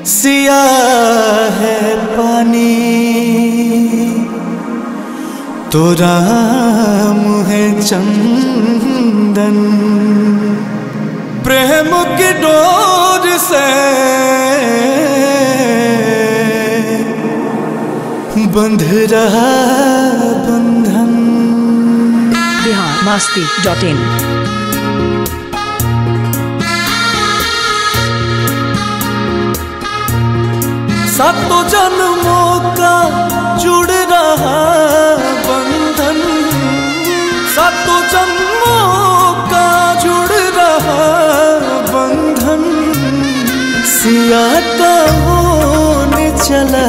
सिया है पानी तो राम है चंदन, प्रेम की डोर से बंध रहा बंधन। biharmasti.in। सातों जन्मों का जुड़ रहा बंधन, सातों जन्मों का जुड़ रहा बंधन। सिया का होने चला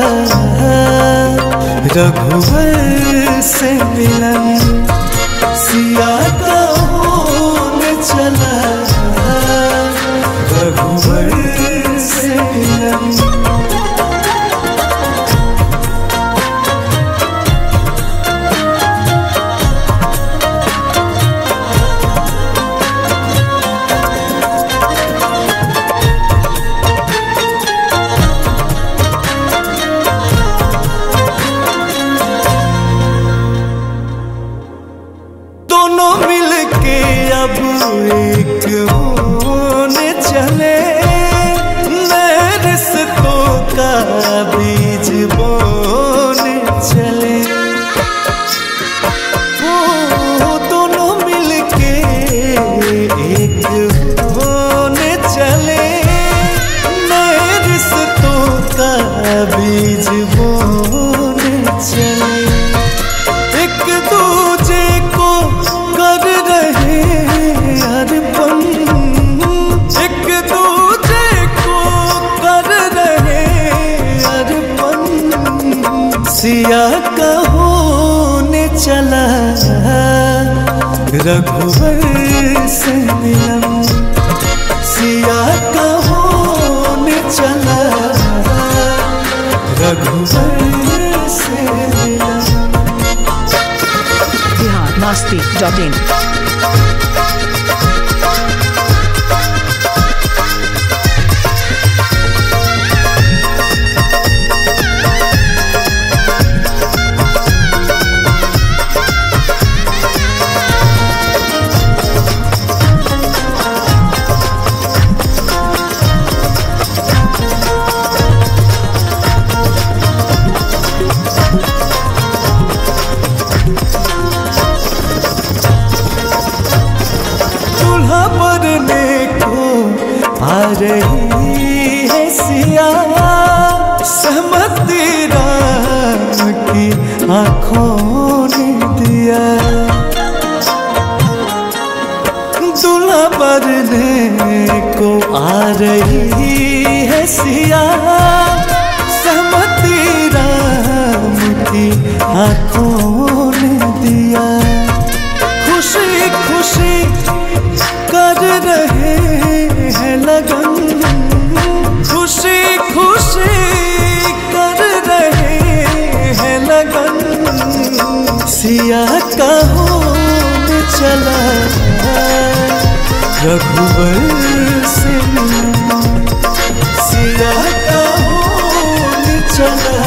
रघुवर से मिलन, सिया का होने चला रघुवर से मिलन। दोनों मिलके अब एक होने चले, नए रिश्तों का बीज बोने चले। वो दोनों मिलके एक होने चले, नए रिश्तों का बीज बोने चले। एक दूजे को कर रहे अर्पण, एक दूजे को कर रहे अर्पण। सिया का होने चला रघुवर से मिलन, सिया का होने चला रघुवर से मिलन। biharmasti.in। मरने को आ रही है सिया, सहमति राम की आंखों ने दिया। दूल्हा मरने को आ रही है सिया, सहमति राम की आंखों ने दिया। खुशी खुशी कर रहे हैं लगन, खुशी खुशी कर रहे हैं लगन। सिया का होने चला रघुवर से मिलन, सिया का होने चला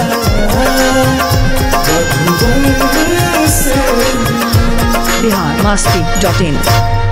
रघुवर से मिलन। biharmasti.in।